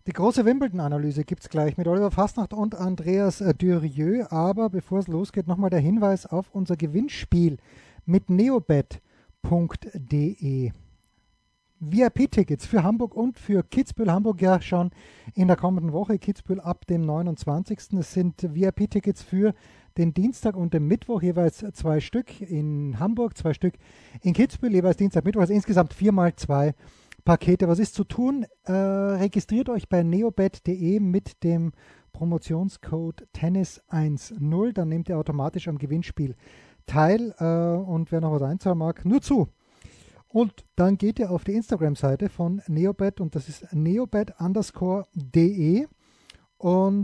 Die große Wimbledon-Analyse gibt es gleich mit Oliver Fasnacht und Andreas Durieux. Aber bevor es losgeht, nochmal der Hinweis auf unser Gewinnspiel mit neobet.de. VIP-Tickets für Hamburg und für Kitzbühel. Hamburg ja schon in der kommenden Woche, Kitzbühel ab dem 29. Es sind VIP-Tickets für den Dienstag und den Mittwoch, jeweils 2 Stück in Hamburg, 2 Stück in Kitzbühel, jeweils Dienstag, Mittwoch, also insgesamt 4x2 Pakete. Was ist zu tun? Registriert euch bei neobet.de mit dem Promotionscode Tennis10, dann nehmt ihr automatisch am Gewinnspiel teil und wer noch was einzahlen mag, nur zu. Und dann geht ihr auf die Instagram-Seite von Neobet und das ist neobet_de und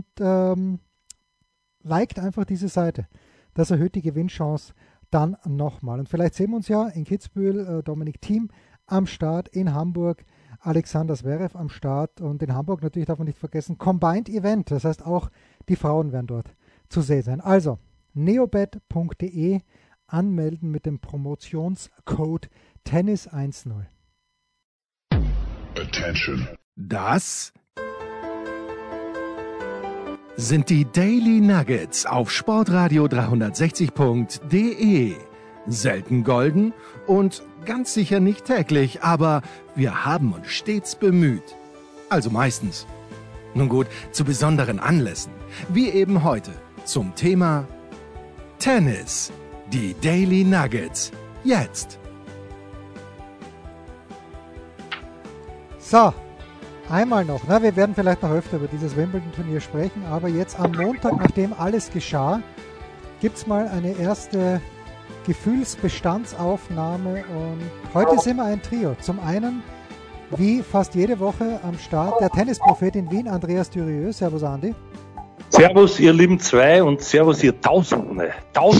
liked einfach diese Seite. Das erhöht die Gewinnchance dann nochmal. Und vielleicht sehen wir uns ja in Kitzbühel, Dominik Thiem am Start, in Hamburg Alexander Zverev am Start und in Hamburg natürlich darf man nicht vergessen, Combined Event, das heißt auch die Frauen werden dort zu sehen sein. Also neobet.de anmelden mit dem Promotionscode Tennis10. Attention. Das sind die Daily Nuggets auf Sportradio 360.de. Selten golden und ganz sicher nicht täglich, aber wir haben uns stets bemüht. Also meistens. Nun gut, zu besonderen Anlässen, wie eben heute zum Thema Tennis. Die Daily Nuggets. Jetzt. So, einmal noch. Na, wir werden vielleicht noch öfter über dieses Wimbledon-Turnier sprechen, aber jetzt am Montag, nachdem alles geschah, gibt es mal eine erste Gefühlsbestandsaufnahme und heute sind wir ein Trio. Zum einen, wie fast jede Woche am Start, der Tennisprophet in Wien, Andreas Durieux. Servus, Andi. Servus, ihr lieben zwei und servus, ihr Tausenden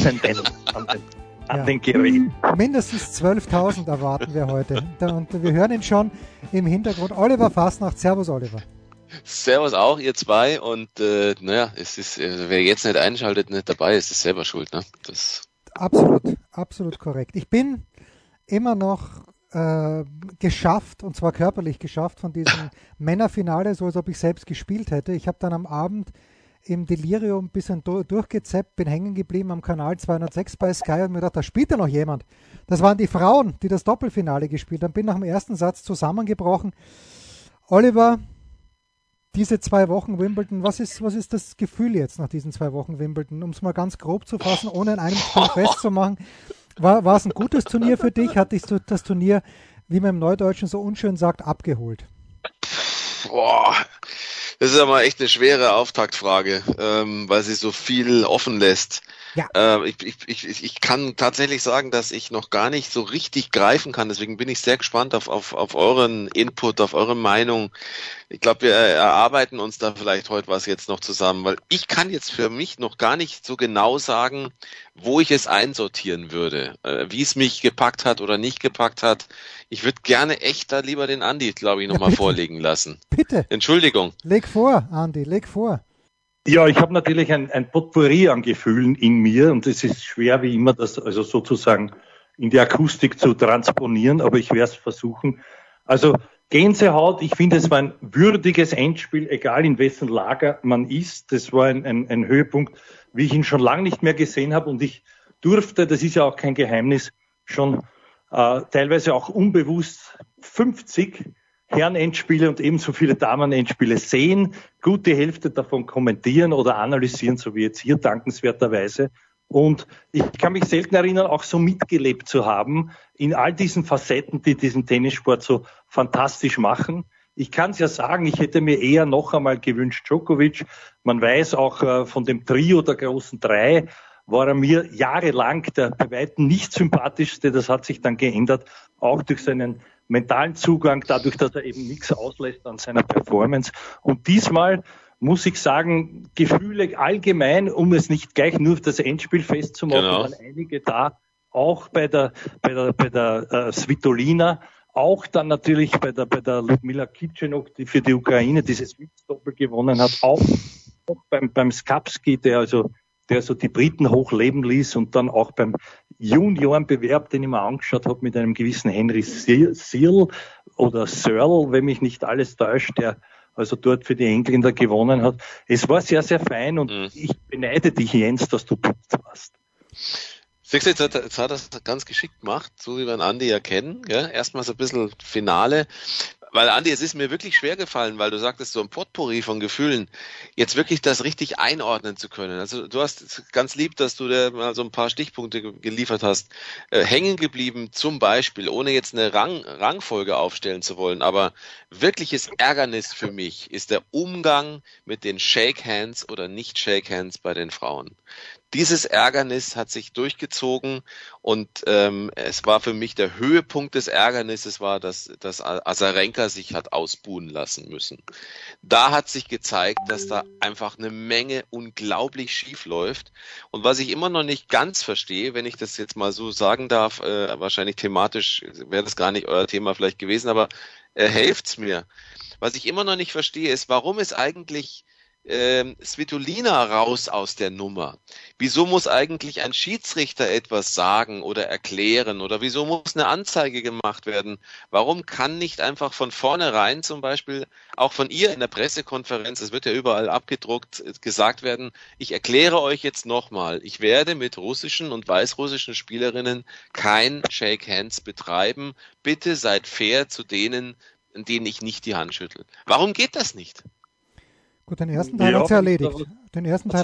an den Geräten. Mindestens 12.000 erwarten wir heute. Und wir hören ihn schon im Hintergrund. Oliver Fasnacht. Servus, Oliver. Servus auch, ihr zwei. Und es ist, wer jetzt nicht einschaltet, nicht dabei ist, ist selber schuld. Ne? Das Absolut korrekt. Ich bin immer noch geschafft, und zwar körperlich geschafft, von diesem Männerfinale, so als ob ich selbst gespielt hätte. Ich habe dann am Abend im Delirium ein bisschen durchgezappt, bin hängen geblieben am Kanal 206 bei Sky und mir gedacht, da spielt ja noch jemand. Das waren die Frauen, die das Doppelfinale gespielt haben. Bin nach dem ersten Satz zusammengebrochen. Oliver, diese 2 Wochen Wimbledon, was ist das Gefühl jetzt nach diesen 2 Wochen Wimbledon? Um es mal ganz grob zu fassen, ohne in einem Spiel festzumachen. War es ein gutes Turnier für dich? Hat dich das Turnier, wie man im Neudeutschen so unschön sagt, abgeholt? Boah, das ist ja mal echt eine schwere Auftaktfrage, weil sie so viel offen lässt. Ja. Ich kann tatsächlich sagen, dass ich noch gar nicht so richtig greifen kann. Deswegen bin ich sehr gespannt auf euren Input, auf eure Meinung. Ich glaube, wir erarbeiten uns da vielleicht heute was jetzt noch zusammen, weil ich kann jetzt für mich noch gar nicht so genau sagen, wo ich es einsortieren würde, wie es mich gepackt hat oder nicht gepackt hat. Ich würde gerne echt da lieber den Andi, glaube ich, nochmal vorlegen lassen. Bitte. Entschuldigung. Leg vor, Andi, leg vor. Ja, ich habe natürlich ein Potpourri an Gefühlen in mir und es ist schwer wie immer, das also sozusagen in die Akustik zu transponieren, aber ich werde es versuchen. Also Gänsehaut, ich finde, es war ein würdiges Endspiel, egal in wessen Lager man ist. Das war ein Höhepunkt, wie ich ihn schon lange nicht mehr gesehen habe und ich durfte, das ist ja auch kein Geheimnis, schon teilweise auch unbewusst 50 Herren-Endspiele und ebenso viele Damen-Endspiele sehen, gute Hälfte davon kommentieren oder analysieren, so wie jetzt hier dankenswerterweise. Und ich kann mich selten erinnern, auch so mitgelebt zu haben in all diesen Facetten, die diesen Tennissport so fantastisch machen. Ich kann es ja sagen, ich hätte mir eher noch einmal gewünscht, Djokovic. Man weiß auch von dem Trio der großen 3, war er mir jahrelang der bei weitem nicht sympathischste. Das hat sich dann geändert, auch durch seinen mentalen Zugang, dadurch, dass er eben nichts auslässt an seiner Performance. Und diesmal muss ich sagen, Gefühle allgemein, um es nicht gleich nur auf das Endspiel festzumachen, waren einige da, auch bei der Svitolina, auch dann natürlich bei der Ludmila Kitschenok, die für die Ukraine dieses Doppel gewonnen hat, auch beim Skapski, der so die Briten hochleben ließ und dann auch beim Juniorenbewerb, den ich mir angeschaut habe, mit einem gewissen Henry Searle oder Searle, wenn mich nicht alles täuscht, der also dort für die Engländer gewonnen hat. Es war sehr, sehr fein und ich beneide dich, Jens, dass du dort warst. Siehst du, jetzt hat er es ganz geschickt gemacht, so wie wir einen Andi ja kennen. Ja? Erstmal so ein bisschen Finale. Weil, Andi, es ist mir wirklich schwer gefallen, weil du sagtest, so ein Potpourri von Gefühlen, jetzt wirklich das richtig einordnen zu können. Also du hast ganz lieb, dass du da mal so ein paar Stichpunkte geliefert hast. Hängen geblieben zum Beispiel, ohne jetzt eine Rangfolge aufstellen zu wollen, aber wirkliches Ärgernis für mich ist der Umgang mit den Shake Hands oder nicht Shake Hands bei den Frauen. Dieses Ärgernis hat sich durchgezogen und es war für mich der Höhepunkt des Ärgernisses war, dass Azarenka sich hat ausbuhen lassen müssen. Da hat sich gezeigt, dass da einfach eine Menge unglaublich schief läuft. Und was ich immer noch nicht ganz verstehe, wenn ich das jetzt mal so sagen darf, wahrscheinlich thematisch wäre das gar nicht euer Thema vielleicht gewesen, aber helft's mir. Was ich immer noch nicht verstehe, ist, warum ist eigentlich Svitolina raus aus der Nummer? Wieso muss eigentlich ein Schiedsrichter etwas sagen oder erklären oder wieso muss eine Anzeige gemacht werden? Warum kann nicht einfach von vornherein zum Beispiel auch von ihr in der Pressekonferenz, es wird ja überall abgedruckt, gesagt werden, ich erkläre euch jetzt nochmal, ich werde mit russischen und weißrussischen Spielerinnen kein Shake Hands betreiben. Bitte seid fair zu denen, denen ich nicht die Hand schüttel. Warum geht das nicht? Gut, den ersten Teil hat sie erledigt. Wenn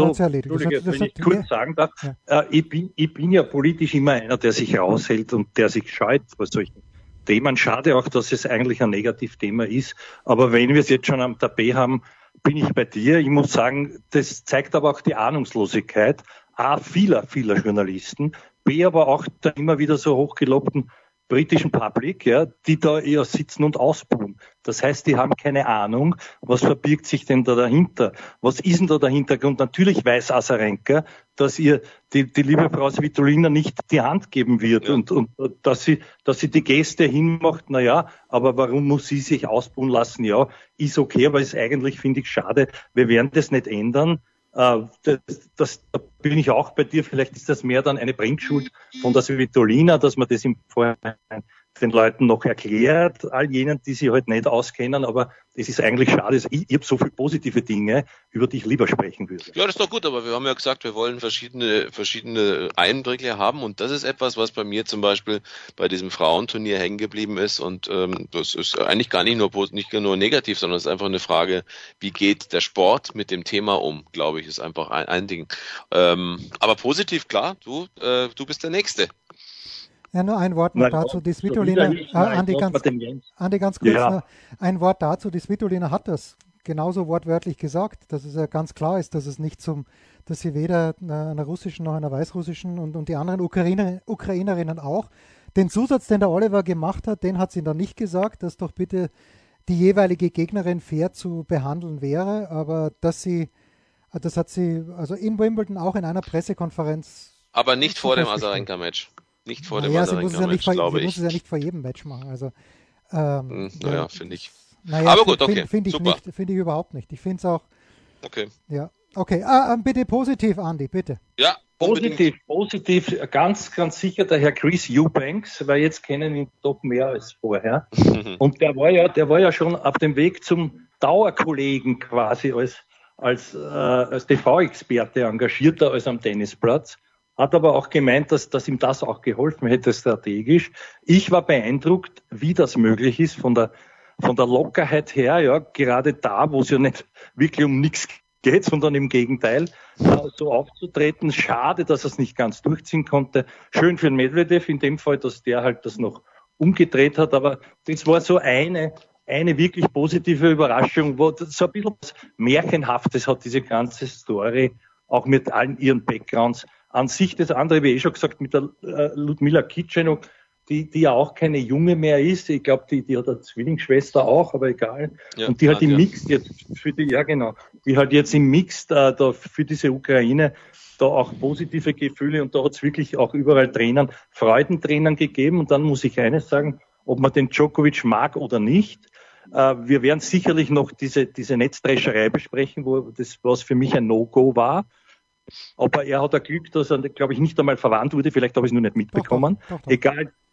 ich kurz sagen darf, ich bin ja politisch immer einer, der sich raushält und der sich scheut bei solchen Themen. Schade auch, dass es eigentlich ein Negativthema ist. Aber wenn wir es jetzt schon am Tapet haben, bin ich bei dir. Ich muss sagen, das zeigt aber auch die Ahnungslosigkeit vieler Journalisten, aber auch der immer wieder so hochgelobten britischen Public, ja, die da eher sitzen und ausbuhen. Das heißt, die haben keine Ahnung, was verbirgt sich denn da dahinter? Was ist denn da der Hintergrund? Natürlich weiß Azarenka, dass ihr die liebe Frau Svitolina nicht die Hand geben wird und dass sie die Geste hinmacht, aber warum muss sie sich ausbuhen lassen? Ja, ist okay, aber ist eigentlich, finde ich, schade. Wir werden das nicht ändern. Da bin ich auch bei dir. Vielleicht ist das mehr dann eine Bringschuld von der Svitolina, dass man das im Vorhinein den Leuten noch erklärt, all jenen, die sich halt nicht auskennen, aber es ist eigentlich schade. Ich habe so viele positive Dinge, über die ich lieber sprechen würde. Ja, das ist doch gut, aber wir haben ja gesagt, wir wollen verschiedene Einblicke haben und das ist etwas, was bei mir zum Beispiel bei diesem Frauenturnier hängen geblieben ist und das ist eigentlich gar nicht nur negativ, sondern es ist einfach eine Frage, wie geht der Sport mit dem Thema um, glaube ich, ist einfach ein Ding. Aber positiv, klar, du bist der Nächste. Ja, nur ein Wort noch dazu. Die Svitolina, Andi, ganz kurz, ein Wort dazu. Die Svitolina hat das genauso wortwörtlich gesagt, dass es ja ganz klar ist, dass es nicht dass sie weder einer russischen noch einer weißrussischen und die anderen Ukrainerinnen auch. Den Zusatz, den der Oliver gemacht hat, den hat sie dann nicht gesagt, dass doch bitte die jeweilige Gegnerin fair zu behandeln wäre, aber das hat sie also in Wimbledon auch in einer Pressekonferenz. Aber nicht vor dem Azarenka-Match. Nicht vor dem Azarenka-Match, glaube ich. Sie muss es ja nicht vor jedem Match machen. Also, finde ich. Aber gut, okay. Finde ich überhaupt nicht. Ich finde es auch. Okay. Ja, okay. Bitte positiv, Andi, bitte. Ja, positiv, ganz, ganz sicher der Herr Chris Eubanks, weil jetzt kennen ihn doch mehr als vorher. Und der war ja schon auf dem Weg zum Dauerkollegen quasi als TV-Experte engagierter als am Tennisplatz. Hat aber auch gemeint, dass ihm das auch geholfen hätte strategisch. Ich war beeindruckt, wie das möglich ist von der Lockerheit her, ja, gerade da, wo es ja nicht wirklich um nichts geht, sondern im Gegenteil, so aufzutreten. Schade, dass er es nicht ganz durchziehen konnte. Schön für den Medvedev in dem Fall, dass der halt das noch umgedreht hat, aber das war so eine wirklich positive Überraschung, wo so ein bisschen was Märchenhaftes hat diese ganze Story, auch mit allen ihren Backgrounds. An sich das andere, wie schon gesagt, mit der Ludmila Kitschenok, die ja auch keine Junge mehr ist. Ich glaube, die hat eine Zwillingsschwester auch, aber egal. Ja, und die halt im Mix jetzt die halt jetzt im Mix da für diese Ukraine da auch positive Gefühle und da hat es wirklich auch überall Freudentränen gegeben. Und dann muss ich eines sagen, ob man den Djokovic mag oder nicht. Wir werden sicherlich noch diese Netzdrescherei besprechen, was für mich ein No-Go war. Aber er hat ein Glück, dass er, glaube ich, nicht einmal verwandt wurde. Vielleicht habe ich es nur nicht mitbekommen. Doch. Egal,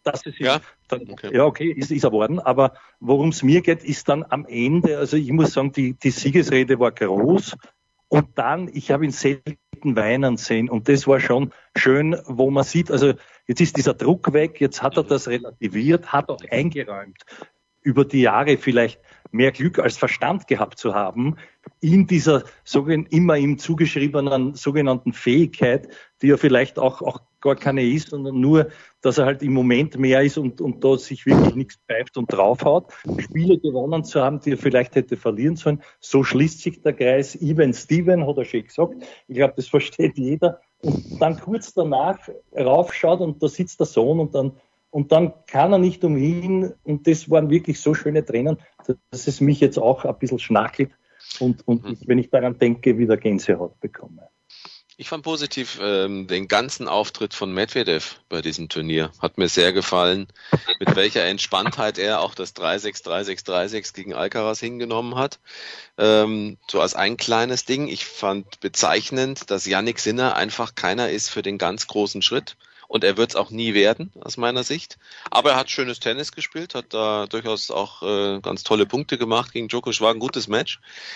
dass es Ja? dann, okay. Ja, okay, ist er worden. Aber worum es mir geht, ist dann am Ende, also ich muss sagen, die Siegesrede war groß. Und dann, ich habe ihn selten weinen sehen. Und das war schon schön, wo man sieht, also jetzt ist dieser Druck weg, jetzt hat er das relativiert, hat auch eingeräumt, über die Jahre vielleicht mehr Glück als Verstand gehabt zu haben, in dieser immer ihm zugeschriebenen sogenannten Fähigkeit, die ja vielleicht auch gar keine ist, sondern nur, dass er halt im Moment mehr ist und da sich wirklich nichts pfeift und draufhaut, Spiele gewonnen zu haben, die er vielleicht hätte verlieren sollen. So schließt sich der Kreis. Even Steven, hat er schon gesagt. Ich glaube, das versteht jeder. Und dann kurz danach raufschaut und da sitzt der Sohn und dann kann er nicht umhin. Und das waren wirklich so schöne Tränen, dass es mich jetzt auch ein bisschen schnarchelt und wenn ich daran denke, wieder Gänsehaut bekomme. Ich fand positiv den ganzen Auftritt von Medvedev bei diesem Turnier. Hat mir sehr gefallen, mit welcher Entspanntheit er auch das 3-6, 3-6, 3-6 gegen Alcaraz hingenommen hat. So als ein kleines Ding. Ich fand bezeichnend, dass Jannik Sinner einfach keiner ist für den ganz großen Schritt. Und er wird es auch nie werden, aus meiner Sicht. Aber er hat schönes Tennis gespielt, hat da durchaus auch ganz tolle Punkte gemacht gegen Djokovic. War ein gutes Match.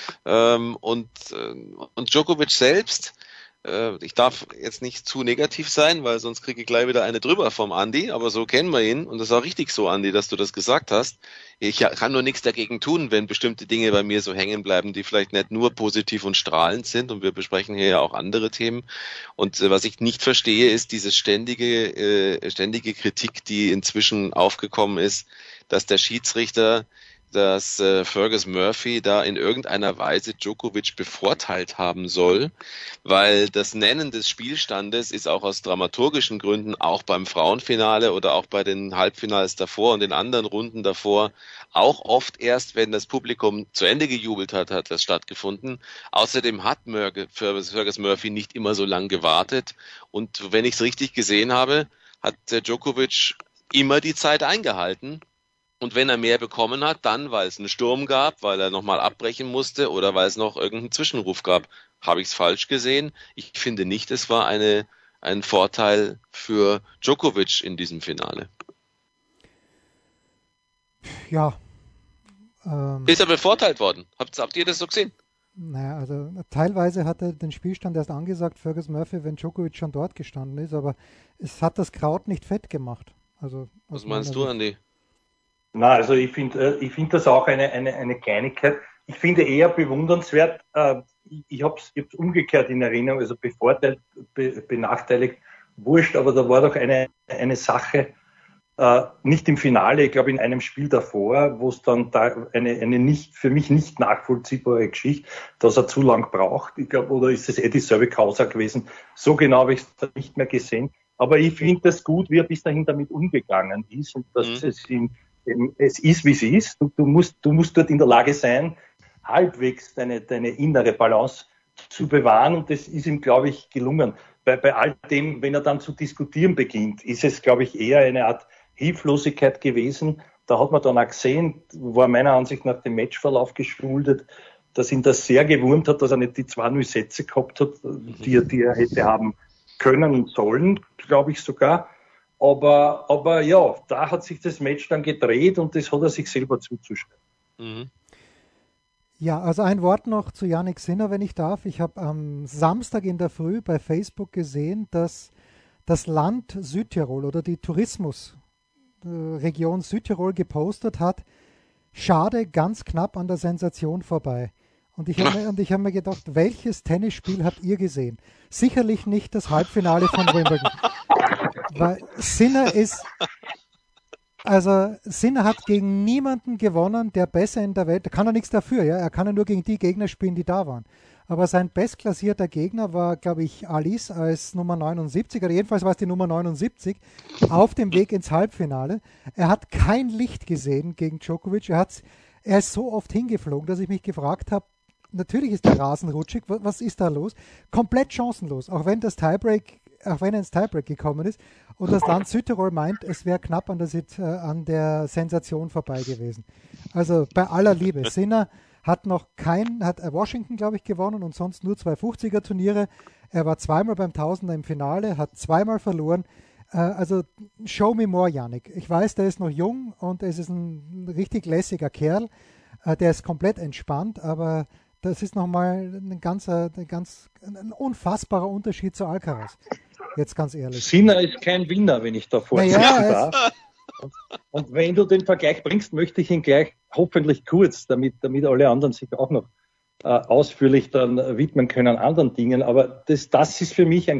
Und Djokovic selbst, ich darf jetzt nicht zu negativ sein, weil sonst kriege ich gleich wieder eine drüber vom Andi, aber so kennen wir ihn und das ist auch richtig so, Andi, dass du das gesagt hast. Ich kann nur nichts dagegen tun, wenn bestimmte Dinge bei mir so hängen bleiben, die vielleicht nicht nur positiv und strahlend sind und wir besprechen hier ja auch andere Themen und was ich nicht verstehe, ist diese ständige Kritik, die inzwischen aufgekommen ist, dass der Schiedsrichter dass Fergus Murphy da in irgendeiner Weise Djokovic bevorteilt haben soll, weil das Nennen des Spielstandes ist auch aus dramaturgischen Gründen auch beim Frauenfinale oder auch bei den Halbfinals davor und den anderen Runden davor auch oft erst, wenn das Publikum zu Ende gejubelt hat, hat das stattgefunden. Außerdem hat Fergus Murphy nicht immer so lang gewartet und wenn ich es richtig gesehen habe, hat Djokovic immer die Zeit eingehalten. Und wenn er mehr bekommen hat, dann, weil es einen Sturm gab, weil er nochmal abbrechen musste oder weil es noch irgendeinen Zwischenruf gab. Habe ich es falsch gesehen? Ich finde nicht, es war ein Vorteil für Djokovic in diesem Finale. Ja. Ist er bevorteilt worden? Habt ihr das so gesehen? Naja, also teilweise hat er den Spielstand erst angesagt, Fergus Murphy, wenn Djokovic schon dort gestanden ist, aber es hat das Kraut nicht fett gemacht. Also, was meinst du, Andi? Na, also ich finde das auch eine Kleinigkeit. Ich finde eher bewundernswert, ich hab's umgekehrt in Erinnerung, also bevorteilt, benachteiligt, wurscht, aber da war doch eine Sache, nicht im Finale, ich glaube in einem Spiel davor, wo es dann da eine nicht, für mich nicht nachvollziehbare Geschichte, dass er zu lang braucht. Ich glaube, oder ist es dieselbe Causa gewesen? So genau habe ich es da nicht mehr gesehen. Aber ich finde das gut, wie er bis dahin damit umgegangen ist und dass es ist, wie es ist. Du musst dort in der Lage sein, halbwegs deine innere Balance zu bewahren. Und das ist ihm, glaube ich, gelungen. Bei all dem, wenn er dann zu diskutieren beginnt, ist es, glaube ich, eher eine Art Hilflosigkeit gewesen. Da hat man dann auch gesehen, war meiner Ansicht nach dem Matchverlauf geschuldet, dass ihn das sehr gewurmt hat, dass er nicht die 2-0 Sätze gehabt hat, die er hätte haben können und sollen, glaube ich sogar. Aber ja, da hat sich das Match dann gedreht und das hat er sich selber zuzuschreiben. Mhm. Ja, also ein Wort noch zu Jannik Sinner, wenn ich darf. Ich habe am Samstag in der Früh bei Facebook gesehen, dass das Land Südtirol oder die Tourismusregion Südtirol gepostet hat, schade, ganz knapp an der Sensation vorbei. Und ich habe mir gedacht, welches Tennisspiel habt ihr gesehen? Sicherlich nicht das Halbfinale von Wimbledon. Weil Sinner hat gegen niemanden gewonnen, der besser in der Welt, da kann er nichts dafür, ja, er kann ja nur gegen die Gegner spielen, die da waren. Aber sein bestklassierter Gegner war, glaube ich, Alice als Nummer 79, oder jedenfalls war es die Nummer 79, auf dem Weg ins Halbfinale. Er hat kein Licht gesehen gegen Djokovic, er ist so oft hingeflogen, dass ich mich gefragt habe, natürlich ist der Rasen rutschig, was ist da los? Komplett chancenlos, auch wenn er ins Tiebreak gekommen ist und das Land Südtirol meint, es wäre knapp an der Sensation vorbei gewesen. Also bei aller Liebe, Sinner hat Washington, glaube ich, gewonnen und sonst nur 2 50er Turniere. Er war zweimal beim Tausender im Finale, hat zweimal verloren. Also show me more, Yannick. Ich weiß, der ist noch jung und es ist ein richtig lässiger Kerl. Der ist komplett entspannt, aber das ist nochmal ein unfassbarer Unterschied zu Alcaraz. Jetzt ganz ehrlich. Sinner ist kein Winner, wenn ich da vorziehen darf. Und wenn du den Vergleich bringst, möchte ich ihn gleich hoffentlich kurz, damit alle anderen sich auch noch ausführlich dann widmen können anderen Dingen. Aber das ist für mich ein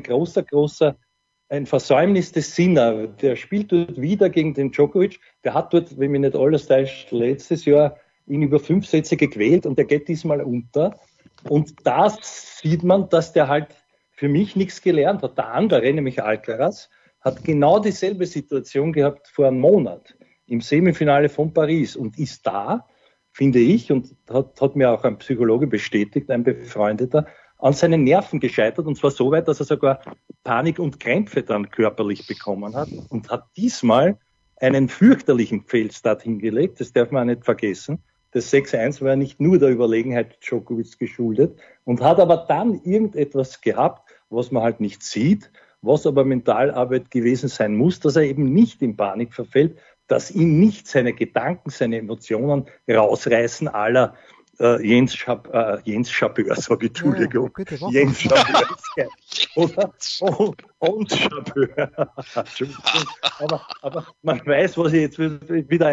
ein Versäumnis des Sinner. Der spielt dort wieder gegen den Djokovic. Der hat dort, wenn mich nicht alles täuscht, letztes Jahr ihn über 5 Sätze gequält und der geht diesmal unter. Und da sieht man, dass der halt für mich nichts gelernt hat. Der andere, nämlich Alcaraz, hat genau dieselbe Situation gehabt vor einem Monat im Semifinale von Paris und ist da, finde ich, und hat mir auch ein Psychologe bestätigt, ein Befreundeter, an seinen Nerven gescheitert, und zwar so weit, dass er sogar Panik und Krämpfe dann körperlich bekommen hat und hat diesmal einen fürchterlichen Fehlstart hingelegt, das darf man auch nicht vergessen. Das 6-1 war nicht nur der Überlegenheit Djokovic geschuldet und hat aber dann irgendetwas gehabt, was man halt nicht sieht, was aber Mentalarbeit gewesen sein muss, dass er eben nicht in Panik verfällt, dass ihn nicht seine Gedanken, seine Emotionen rausreißen aller Jens Chabeur, sage ich, Entschuldigung. Ja, Jens Chabeur. Oder? Und Chabeur. Aber man weiß, was ich jetzt wieder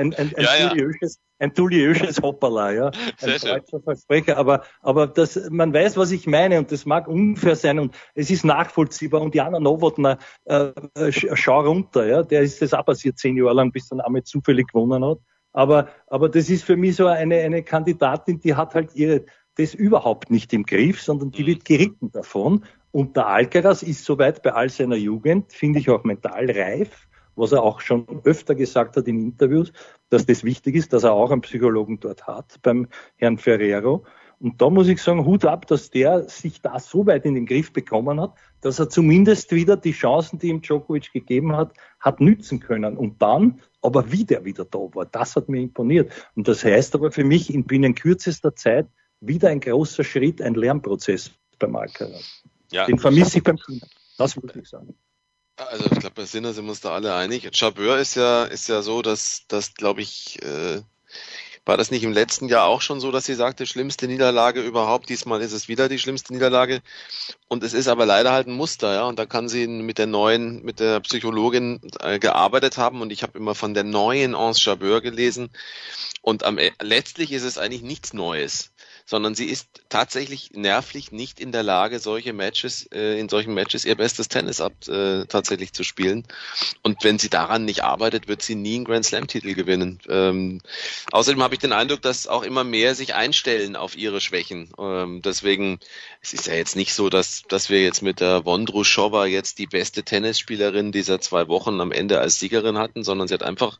ein tuliösches Hoppala, ja. Ein deutscher Versprecher. Aber man weiß, was ich meine, und das mag unfair sein und es ist nachvollziehbar. Und Jana Novotná, schau runter, ja. Der ist das auch passiert 10 Jahre lang, bis dann einmal zufällig gewonnen hat. Aber das ist für mich so eine Kandidatin, die hat halt das überhaupt nicht im Griff, sondern die wird geritten davon. Und der Alcaraz ist soweit bei all seiner Jugend, finde ich auch mental reif, was er auch schon öfter gesagt hat in Interviews, dass das wichtig ist, dass er auch einen Psychologen dort hat, beim Herrn Ferrero. Und da muss ich sagen, Hut ab, dass der sich da so weit in den Griff bekommen hat, dass er zumindest wieder die Chancen, die ihm Djokovic gegeben hat nützen können. Und dann, aber wie der wieder da war, das hat mir imponiert. Und das heißt aber für mich in binnen kürzester Zeit wieder ein großer Schritt, ein Lernprozess beim Alcaraz. Ja. Den vermisse ich beim Sinner. Das würde ich sagen. Also ich glaube, bei Sinner sind wir uns da alle einig. Chabeur ist ja so, dass glaube ich, war das nicht im letzten Jahr auch schon so, dass sie sagte, schlimmste Niederlage überhaupt? Diesmal ist es wieder die schlimmste Niederlage. Und es ist aber leider halt ein Muster, ja. Und da kann sie mit der Psychologin gearbeitet haben. Und ich habe immer von der neuen Ons Jabeur gelesen. Und letztlich ist es eigentlich nichts Neues, sondern sie ist tatsächlich nervlich nicht in der Lage, in solchen Matches ihr bestes Tennis tatsächlich zu spielen. Und wenn sie daran nicht arbeitet, wird sie nie einen Grand Slam-Titel gewinnen. Außerdem habe ich den Eindruck, dass auch immer mehr sich einstellen auf ihre Schwächen. Deswegen, es ist ja jetzt nicht so, dass wir jetzt mit der Vondroušová jetzt die beste Tennisspielerin dieser 2 Wochen am Ende als Siegerin hatten, sondern sie hat einfach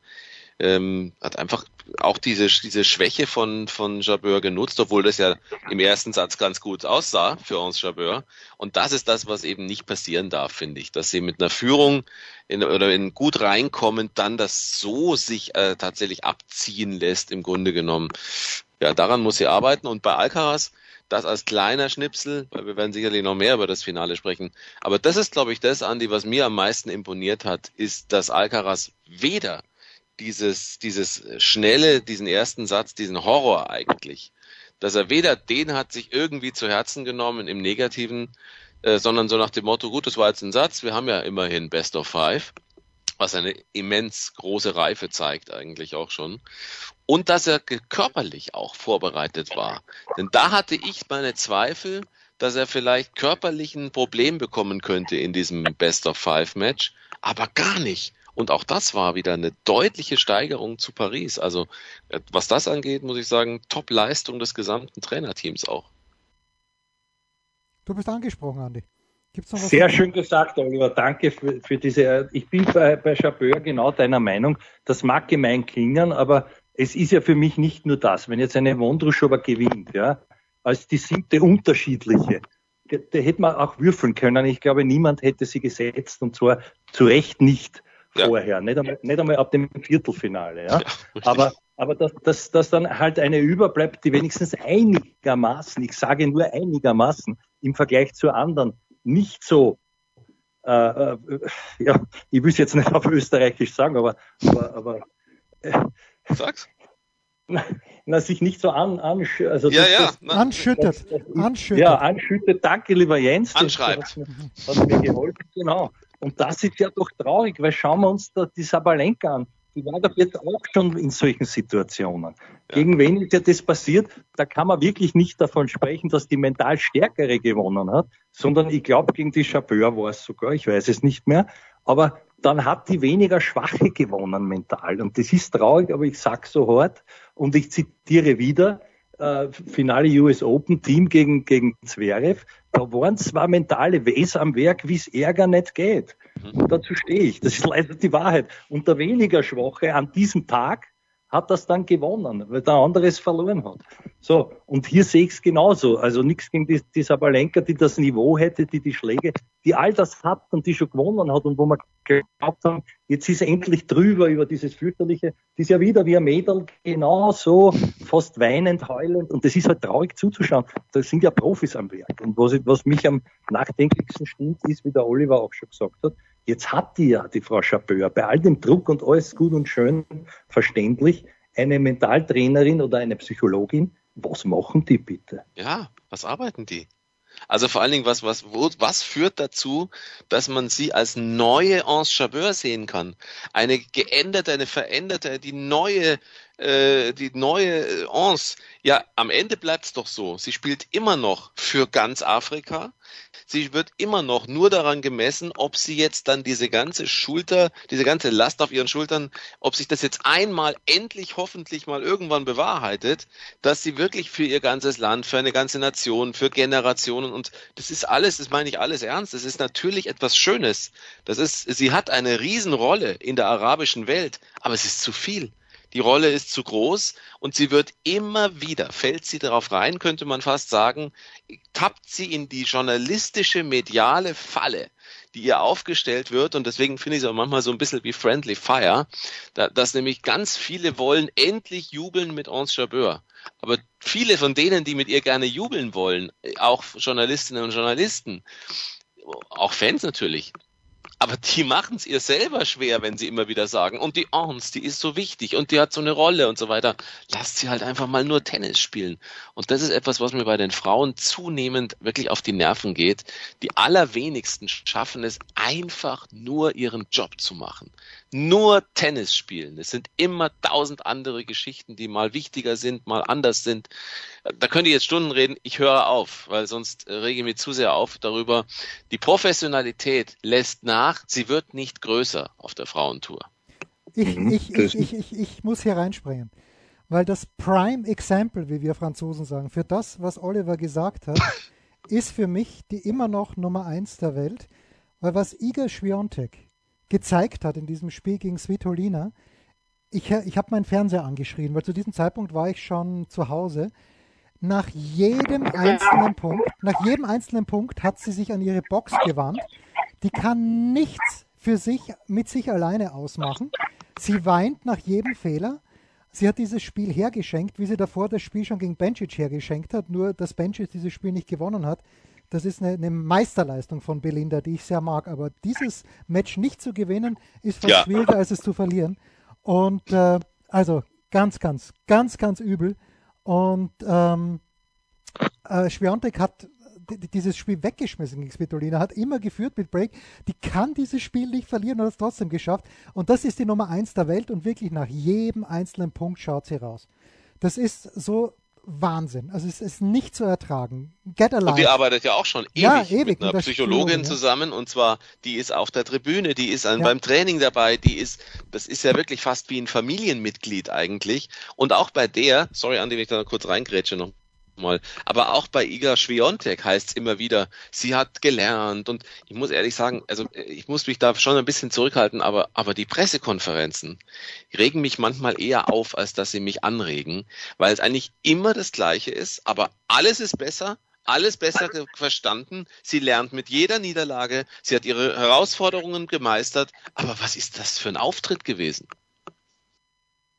auch diese Schwäche von Jabeur genutzt, obwohl das ja im ersten Satz ganz gut aussah für Ons Jabeur. Und das ist das, was eben nicht passieren darf, finde ich, dass sie mit einer Führung in gut reinkommen, dann das so sich tatsächlich abziehen lässt, im Grunde genommen. Ja, daran muss sie arbeiten. Und bei Alcaraz, das als kleiner Schnipsel, weil wir werden sicherlich noch mehr über das Finale sprechen. Aber das ist, glaube ich, das, Andi, was mir am meisten imponiert hat, ist, dass Alcaraz weder dieses schnelle, diesen ersten Satz, diesen Horror eigentlich, dass er weder den hat sich irgendwie zu Herzen genommen im Negativen, sondern so nach dem Motto, gut, das war jetzt ein Satz, wir haben ja immerhin Best of 5, was eine immens große Reife zeigt eigentlich auch schon. Und dass er körperlich auch vorbereitet war. Denn da hatte ich meine Zweifel, dass er vielleicht körperlich ein Problem bekommen könnte in diesem Best of 5 Match, aber gar nicht. Und auch das war wieder eine deutliche Steigerung zu Paris. Also was das angeht, muss ich sagen, Top-Leistung des gesamten Trainerteams auch. Du bist angesprochen, Andi. Gibt's noch was? Sehr schön gesagt, Oliver. Danke für diese. Ich bin bei Jabeur genau deiner Meinung. Das mag gemein klingen, aber es ist ja für mich nicht nur das. Wenn jetzt eine Vondroušová gewinnt, ja, als die 7. unterschiedliche, da hätte man auch würfeln können. Ich glaube, niemand hätte sie gesetzt, und zwar zu Recht nicht. Vorher, nicht einmal ab dem Viertelfinale, ja. Aber dass dann halt eine überbleibt, die wenigstens einigermaßen, ich sage nur einigermaßen, im Vergleich zu anderen nicht so ja, ich will es jetzt nicht auf Österreichisch sagen, aber Sag's. Sich nicht so anschüttet. Anschüttet. Ja, anschüttet. Danke, lieber Jens. Anschreibt. Das hat mir geholfen, genau. Und das ist ja doch traurig, weil schauen wir uns da die Sabalenka an. Die war doch jetzt auch schon in solchen Situationen. Ja. Gegen wen ist ja das passiert? Da kann man wirklich nicht davon sprechen, dass die mental Stärkere gewonnen hat, sondern ich glaube, gegen die Jabeur war es sogar, ich weiß es nicht mehr. Aber dann hat die weniger Schwache gewonnen mental. Und das ist traurig, aber ich sag so hart. Und ich zitiere wieder, Finale US Open, Team gegen Zverev. Da waren zwar mentale Wesen am Werk, wie es Ärger nicht geht. Und dazu stehe ich. Das ist leider die Wahrheit. Und der weniger Schwache an diesem Tag hat das dann gewonnen, weil der andere es verloren hat. So, und hier sehe ich es genauso. Also nichts gegen die Sabalenka, die das Niveau hätte, die Schläge, die all das hat und die schon gewonnen hat und wo man geglaubt haben, jetzt ist endlich drüber über dieses fürchterliche, das ist ja wieder wie ein Mädel, genauso fast weinend, heulend, und das ist halt traurig zuzuschauen. Da sind ja Profis am Werk. Und was mich am nachdenklichsten stimmt, ist, wie der Oliver auch schon gesagt hat, jetzt hat die Frau Jabeur, bei all dem Druck und alles gut und schön verständlich, eine Mentaltrainerin oder eine Psychologin. Was machen die bitte? Ja, was arbeiten die? Also vor allen Dingen, was führt dazu, dass man sie als neue Ons Jabeur sehen kann? Eine geänderte, eine veränderte, die neue Ons. Ja, am Ende bleibt es doch so. Sie spielt immer noch für ganz Afrika. Sie wird immer noch nur daran gemessen, ob sie jetzt dann diese ganze Last auf ihren Schultern, ob sich das jetzt einmal endlich hoffentlich mal irgendwann bewahrheitet, dass sie wirklich für ihr ganzes Land, für eine ganze Nation, für Generationen, und das ist alles, das meine ich alles ernst, das ist natürlich etwas Schönes. Sie hat eine Riesenrolle in der arabischen Welt, aber es ist zu viel. Die Rolle ist zu groß und sie wird immer wieder, fällt sie darauf rein, könnte man fast sagen, tappt sie in die journalistische, mediale Falle, die ihr aufgestellt wird, und deswegen finde ich es auch manchmal so ein bisschen wie Friendly Fire, dass nämlich ganz viele wollen endlich jubeln mit Ons Jabeur. Aber viele von denen, die mit ihr gerne jubeln wollen, auch Journalistinnen und Journalisten, auch Fans natürlich, aber die machen es ihr selber schwer, wenn sie immer wieder sagen, und die Ons, die ist so wichtig und die hat so eine Rolle und so weiter. Lasst sie halt einfach mal nur Tennis spielen. Und das ist etwas, was mir bei den Frauen zunehmend wirklich auf die Nerven geht. Die allerwenigsten schaffen es, einfach nur ihren Job zu machen. Nur Tennis spielen. Es sind immer 1000 andere Geschichten, die mal wichtiger sind, mal anders sind. Da könnt ihr jetzt Stunden reden. Ich höre auf, weil sonst rege ich mich zu sehr auf darüber. Die Professionalität lässt nach. Sie wird nicht größer auf der Frauentour. Ich muss hier reinspringen, weil das Prime Example, wie wir Franzosen sagen, für das, was Oliver gesagt hat, ist für mich die immer noch Nummer 1 der Welt, weil was Iga Swiatek gezeigt hat in diesem Spiel gegen Svitolina, ich habe meinen Fernseher angeschrien, weil zu diesem Zeitpunkt war ich schon zu Hause. Nach jedem einzelnen Punkt hat sie sich an ihre Box gewandt. Die kann nichts für sich mit sich alleine ausmachen. Sie weint nach jedem Fehler. Sie hat dieses Spiel hergeschenkt, wie sie davor das Spiel schon gegen Bencic hergeschenkt hat, nur dass Bencic dieses Spiel nicht gewonnen hat. Das ist eine Meisterleistung von Belinda, die ich sehr mag. Aber dieses Match nicht zu gewinnen, ist fast schwieriger, als es zu verlieren. Und also ganz, ganz, ganz, ganz übel. Und Swiatek hat dieses Spiel weggeschmissen gegen Svitolina, hat immer geführt mit Break. Die kann dieses Spiel nicht verlieren und hat es trotzdem geschafft. Und das ist die Nummer 1 der Welt und wirklich nach jedem einzelnen Punkt schaut sie raus. Das ist so Wahnsinn. Also es ist nicht zu ertragen. Get alive. Und die arbeitet ja auch schon ewig mit einer Psychologin zusammen, und zwar, die ist auf der Tribüne, die ist beim Training dabei, das ist ja wirklich fast wie ein Familienmitglied eigentlich. Und auch bei der, sorry Andi, wenn ich da noch kurz reingrätsche noch mal, aber auch bei Iga Swiatek heißt es immer wieder, sie hat gelernt, und ich muss ehrlich sagen, also ich muss mich da schon ein bisschen zurückhalten, aber die Pressekonferenzen regen mich manchmal eher auf, als dass sie mich anregen, weil es eigentlich immer das Gleiche ist, aber alles ist besser, alles besser verstanden, sie lernt mit jeder Niederlage, sie hat ihre Herausforderungen gemeistert, aber was ist das für ein Auftritt gewesen?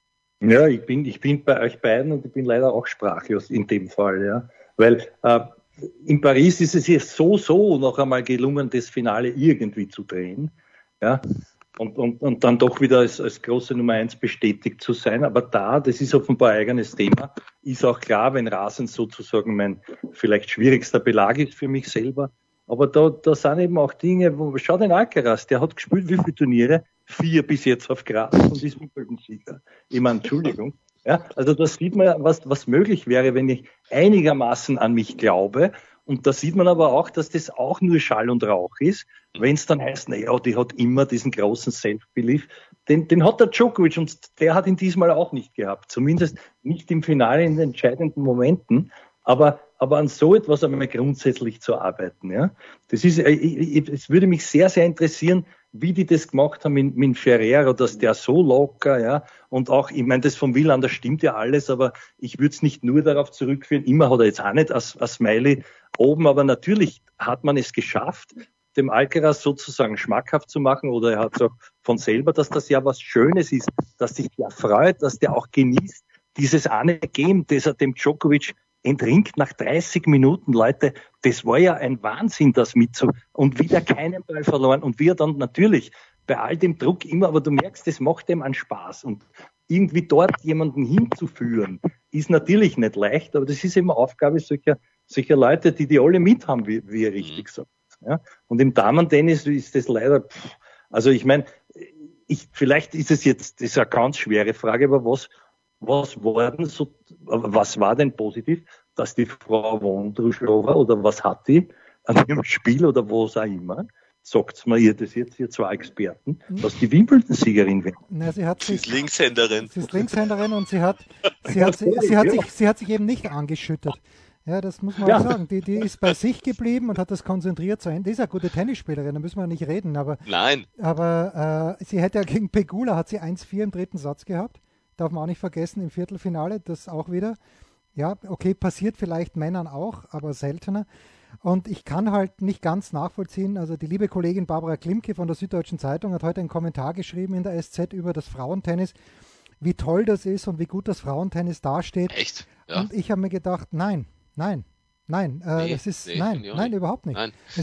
Ja, ich bin bei euch beiden und ich bin leider auch sprachlos in dem Fall, ja. Weil in Paris ist es ihr so noch einmal gelungen, das Finale irgendwie zu drehen. Ja. Und dann doch wieder als große Nummer 1 bestätigt zu sein. Aber das ist offenbar ein eigenes Thema. Ist auch klar, wenn Rasen sozusagen mein vielleicht schwierigster Belag ist für mich selber. Aber da sind eben auch Dinge, schau den Alcaraz, der hat gespielt, wie viele Turniere? 4 bis jetzt auf Gras und ist Wimbledon-Sieger. Ich meine, Entschuldigung. Ja, also da sieht man, was möglich wäre, wenn ich einigermaßen an mich glaube. Und da sieht man aber auch, dass das auch nur Schall und Rauch ist. Wenn es dann heißt, naja, die hat immer diesen großen Self-Belief, den hat der Djokovic und der hat ihn diesmal auch nicht gehabt. Zumindest nicht im Finale in den entscheidenden Momenten. Aber an so etwas einmal grundsätzlich zu arbeiten, ja. Es würde mich sehr, sehr interessieren, wie die das gemacht haben mit Ferrero, dass der so locker, ja, und auch, ich meine, das vom Wieland, das stimmt ja alles, aber ich würde es nicht nur darauf zurückführen, immer hat er jetzt auch nicht ein Smiley oben, aber natürlich hat man es geschafft, dem Alcaraz sozusagen schmackhaft zu machen, oder er hat es auch von selber, dass das ja was Schönes ist, dass sich der freut, dass der auch genießt, dieses eine Game, das er dem Djokovic entringt nach 30 Minuten, Leute, das war ja ein Wahnsinn, das und wieder keinen Ball verloren und wir dann natürlich bei all dem Druck immer, aber du merkst, das macht dem einen Spaß und irgendwie dort jemanden hinzuführen, ist natürlich nicht leicht, aber das ist eben Aufgabe solcher Leute, die alle mit haben, wie er richtig sagt. Ja? Und im Damen-Tennis ist das leider, also ich meine, vielleicht ist es jetzt, das ist eine ganz schwere Frage, aber was war denn positiv, dass die Frau Wondruschova oder was hat die an ihrem Spiel oder was auch immer, sagt's mir ihr das jetzt, ihr zwei Experten, dass die Wimbledon-Siegerin wird. Sie ist Linkshänderin. Sie ist Linkshänderin und sie hat sich eben nicht angeschüttet. Ja, das muss man auch sagen. Die ist bei sich geblieben und hat das konzentriert zu Ende. Die ist eine gute Tennisspielerin, da müssen wir nicht reden. Aber sie hätte ja gegen Pegula, hat sie 1-4 im dritten Satz gehabt. Darf man auch nicht vergessen, im Viertelfinale, das auch wieder. Ja, okay, passiert vielleicht Männern auch, aber seltener. Und ich kann halt nicht ganz nachvollziehen, also die liebe Kollegin Barbara Klimke von der Süddeutschen Zeitung hat heute einen Kommentar geschrieben in der SZ über das Frauentennis, wie toll das ist und wie gut das Frauentennis dasteht. Echt? Ja. Und ich habe mir gedacht, nein, überhaupt nicht.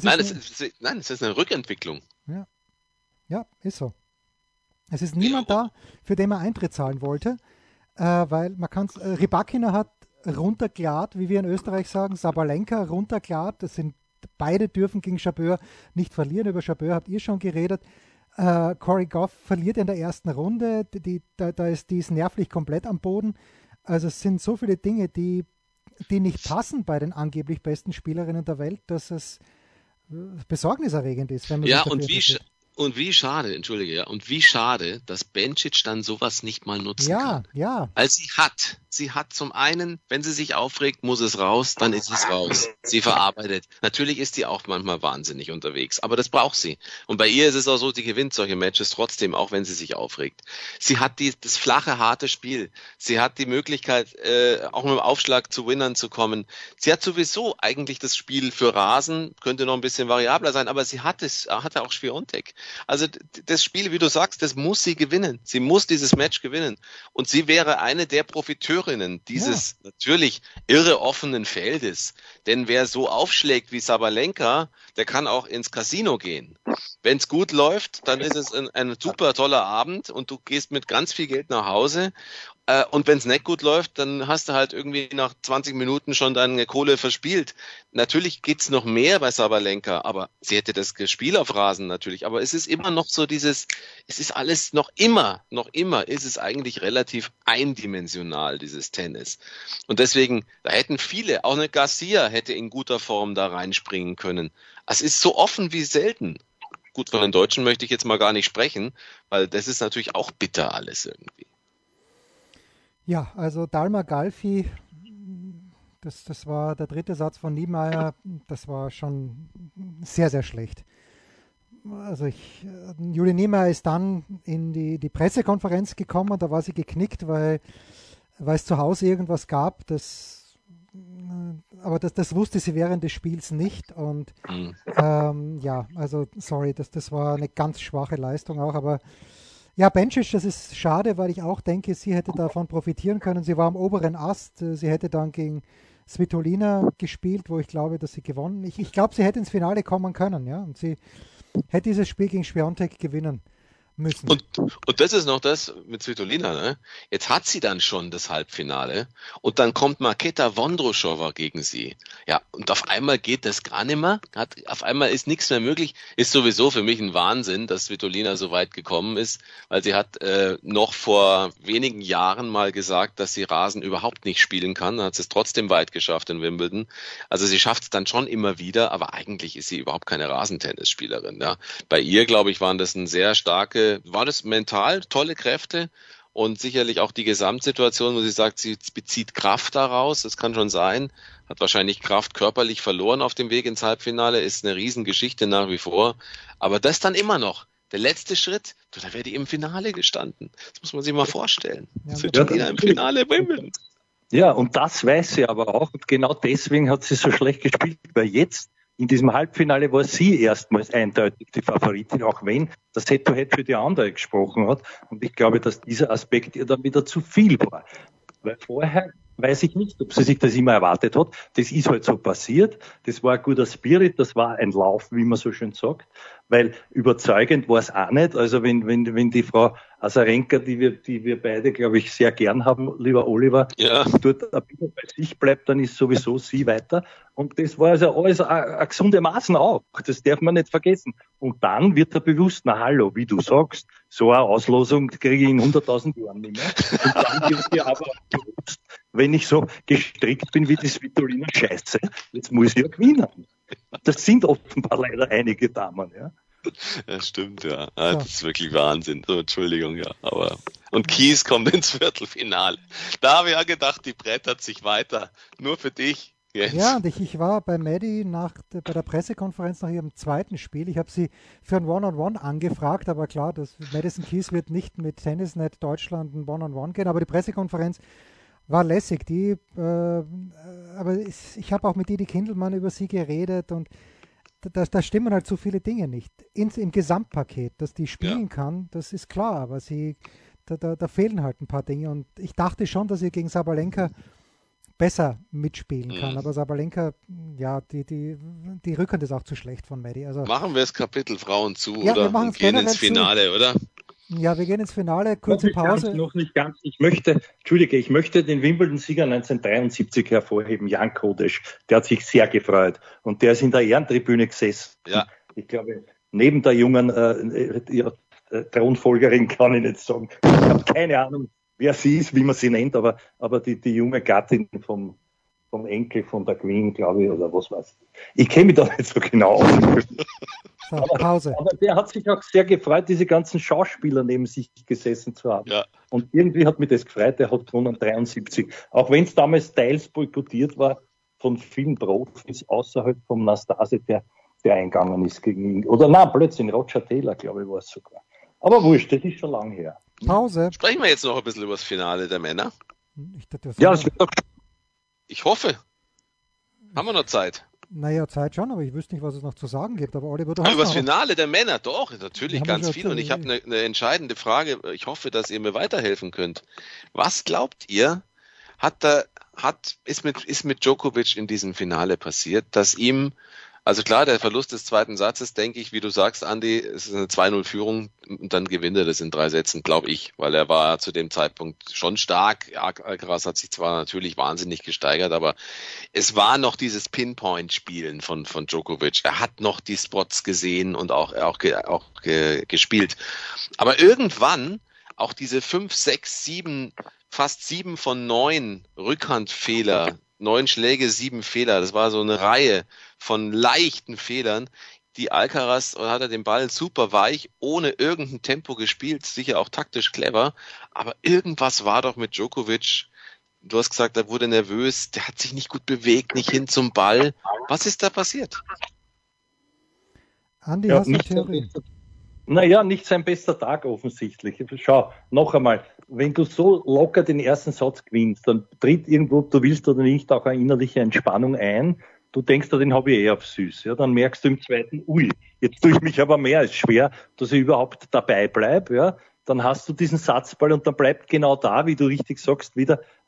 Es ist eine Rückentwicklung. Ja, ist so. Es ist niemand da, für den man Eintritt zahlen wollte, weil man kann es, Rybakina hat runterklart, wie wir in Österreich sagen, Sabalenka runterklart, beide dürfen gegen Jabeur nicht verlieren, über Jabeur habt ihr schon geredet, Corey Goff verliert in der ersten Runde, die ist nervlich komplett am Boden, also es sind so viele Dinge, die nicht passen bei den angeblich besten Spielerinnen der Welt, dass es besorgniserregend ist, wenn man Und wie schade, und wie schade, dass Bencic dann sowas nicht mal nutzen kann. Ja. Weil sie hat zum einen, wenn sie sich aufregt, muss es raus, dann ist es raus. Sie verarbeitet. Natürlich ist die auch manchmal wahnsinnig unterwegs, aber das braucht sie. Und bei ihr ist es auch so, die gewinnt solche Matches trotzdem, auch wenn sie sich aufregt. Sie hat das flache, harte Spiel. Sie hat die Möglichkeit, auch mit dem Aufschlag zu Winnern zu kommen. Sie hat sowieso eigentlich das Spiel für Rasen, könnte noch ein bisschen variabler sein, aber sie hatte auch Świątek. Also das Spiel, wie du sagst, das muss sie gewinnen. Sie muss dieses Match gewinnen. Und sie wäre eine der Profiteurinnen dieses natürlich irre offenen Feldes. Denn wer so aufschlägt wie Sabalenka, der kann auch ins Casino gehen. Wenn es gut läuft, dann ist es ein super toller Abend und du gehst mit ganz viel Geld nach Hause. Und wenn es nicht gut läuft, dann hast du halt irgendwie nach 20 Minuten schon deine Kohle verspielt. Natürlich geht's noch mehr bei Sabalenka, aber sie hätte das Spiel auf Rasen natürlich. Aber es ist immer noch so es ist alles noch immer ist es eigentlich relativ eindimensional, dieses Tennis. Und deswegen, da hätten viele, auch eine Garcia hätte in guter Form da reinspringen können. Es ist so offen wie selten. Gut, von den Deutschen möchte ich jetzt mal gar nicht sprechen, weil das ist natürlich auch bitter alles irgendwie. Ja, also Dalma Galfi, das war der dritte Satz von Niemeyer, das war schon sehr, sehr schlecht. Also Julie Niemeyer ist dann in die Pressekonferenz gekommen, da war sie geknickt, weil es zu Hause irgendwas gab, aber das wusste sie während des Spiels nicht und also sorry, das war eine ganz schwache Leistung auch, aber ja, Bencic, das ist schade, weil ich auch denke, sie hätte davon profitieren können. Sie war am oberen Ast. Sie hätte dann gegen Svitolina gespielt, wo ich glaube, dass sie gewonnen. Ich glaube, sie hätte ins Finale kommen können, ja, und sie hätte dieses Spiel gegen Świątek gewinnen müssen. Und das ist noch das mit Svitolina, ne? Jetzt hat sie dann schon das Halbfinale und dann kommt Marketa Vondrousova gegen sie. Ja, und auf einmal geht das gar nicht mehr. Auf einmal ist nichts mehr möglich. Ist sowieso für mich ein Wahnsinn, dass Svitolina so weit gekommen ist, weil sie hat noch vor wenigen Jahren mal gesagt, dass sie Rasen überhaupt nicht spielen kann. Dann hat sie es trotzdem weit geschafft in Wimbledon. Also sie schafft es dann schon immer wieder, aber eigentlich ist sie überhaupt keine Rasentennisspielerin. Ja. Bei ihr, glaube ich, war das mental tolle Kräfte und sicherlich auch die Gesamtsituation, wo sie sagt, sie bezieht Kraft daraus, das kann schon sein, hat wahrscheinlich Kraft körperlich verloren auf dem Weg ins Halbfinale, ist eine Riesengeschichte nach wie vor, aber das dann immer noch, der letzte Schritt, da wäre die im Finale gestanden. Das muss man sich mal vorstellen. Ja, im Finale Wimbledon. Ja, und das weiß sie aber auch und genau deswegen hat sie so schlecht gespielt, weil jetzt in diesem Halbfinale war sie erstmals eindeutig die Favoritin, auch wenn das Head-to-Head für die andere gesprochen hat. Und ich glaube, dass dieser Aspekt ihr dann wieder zu viel war. Weil vorher weiß ich nicht, ob sie sich das immer erwartet hat. Das ist halt so passiert. Das war ein guter Spirit, das war ein Lauf, wie man so schön sagt. Weil überzeugend war es auch nicht. Also wenn die Frau Azarenka, die wir beide, glaube ich, sehr gern haben, lieber Oliver, dort ein bisschen bei sich bleibt, dann ist sowieso sie weiter. Und das war also alles ein gesunde Maßen auch. Das darf man nicht vergessen. Und dann wird er bewusst, na hallo, wie du sagst, so eine Auslosung kriege ich in 100.000 Jahren nicht mehr. Und dann wird dir aber bewusst, wenn ich so gestrickt bin wie die Svitolina, scheiße, jetzt muss ich ja gewinnen. Das sind offenbar leider einige Damen, ja. Ja, stimmt, ja. Das ist wirklich Wahnsinn. So, Entschuldigung, ja. Aber und Kies kommt ins Viertelfinale. Da habe ich ja gedacht, die brettert sich weiter. Nur für dich. Jetzt. Ja, und ich war bei Maddie bei der Pressekonferenz nach ihrem zweiten Spiel. Ich habe sie für ein One-on-One angefragt, aber klar, Madison Keys wird nicht mit Tennisnet Deutschland ein One-on-One gehen, aber die Pressekonferenz war lässig. Aber ich habe auch mit Didi Kindelmann über sie geredet und da stimmen halt so viele Dinge nicht. Im Gesamtpaket, dass die spielen kann, das ist klar, aber da fehlen halt ein paar Dinge und ich dachte schon, dass sie gegen Sabalenka besser mitspielen kann, aber Sabalenka, ja, die Rückhand ist auch zu schlecht von Maddie. Also, machen wir das Kapitel Frauen zu, ja, oder? Und gehen ins Finale, oder? Ja, wir gehen ins Finale, kurze Pause. Noch nicht ganz. Ich möchte den Wimbledon-Sieger 1973 hervorheben, Jan Kodesch. Der hat sich sehr gefreut und der ist in der Ehrentribüne gesessen. Ja. Ich glaube, neben der jungen Thronfolgerin kann ich nicht sagen. Ich habe keine Ahnung, wer sie ist, wie man sie nennt, aber die junge Gattin vom Enkel von der Queen, glaube ich, oder was weiß ich. Ich kenne mich da nicht so genau aus. So, Pause. Aber der hat sich auch sehr gefreut, diese ganzen Schauspieler neben sich gesessen zu haben. Ja. Und irgendwie hat mich das gefreut, der hat gewonnen 73. Auch wenn es damals teils boykottiert war von vielen Profis außerhalb vom Nastase, der eingegangen ist gegen ihn. Oder nein, plötzlich Roger Taylor, glaube ich, war es sogar. Aber wurscht, das ist schon lang her. Pause. Sprechen wir jetzt noch ein bisschen über das Finale der Männer? Das wird doch. Ich hoffe. Haben wir noch Zeit? Naja, Zeit schon, aber ich wüsste nicht, was es noch zu sagen gibt. Aber Oliver, du hast über das Finale der Männer, doch, natürlich ganz viel. Und ich habe eine eine entscheidende Frage. Ich hoffe, dass ihr mir weiterhelfen könnt. Was glaubt ihr, ist mit Djokovic in diesem Finale passiert, dass ihm, also klar, der Verlust des zweiten Satzes, denke ich, wie du sagst, Andi, es ist eine 2-0-Führung und dann gewinnt er das in 3 Sätzen, glaube ich, weil er war zu dem Zeitpunkt schon stark. Alcaraz hat sich zwar natürlich wahnsinnig gesteigert, aber es war noch dieses Pinpoint-Spielen von Djokovic. Er hat noch die Spots gesehen und auch gespielt. Aber irgendwann auch diese 5, 6, 7, fast 7 von 9 Rückhandfehler, 9 Schläge, 7 Fehler. Das war so eine Reihe von leichten Fehlern. Die Alcaraz hat er den Ball super weich, ohne irgendein Tempo gespielt, sicher auch taktisch clever. Aber irgendwas war doch mit Djokovic. Du hast gesagt, er wurde nervös, der hat sich nicht gut bewegt, nicht hin zum Ball. Was ist da passiert? Andi, hast du eine Theorie? Naja, nicht sein bester Tag offensichtlich. Schau, noch einmal, wenn du so locker den ersten Satz gewinnst, dann tritt irgendwo, ob du willst oder nicht, auch eine innerliche Entspannung ein. Du denkst, den habe ich auf süß. Ja, dann merkst du im zweiten, jetzt tue ich mich aber mehr als schwer, dass ich überhaupt dabei bleibe. Ja, dann hast du diesen Satzball und dann bleibt genau da, wie du richtig sagst, wieder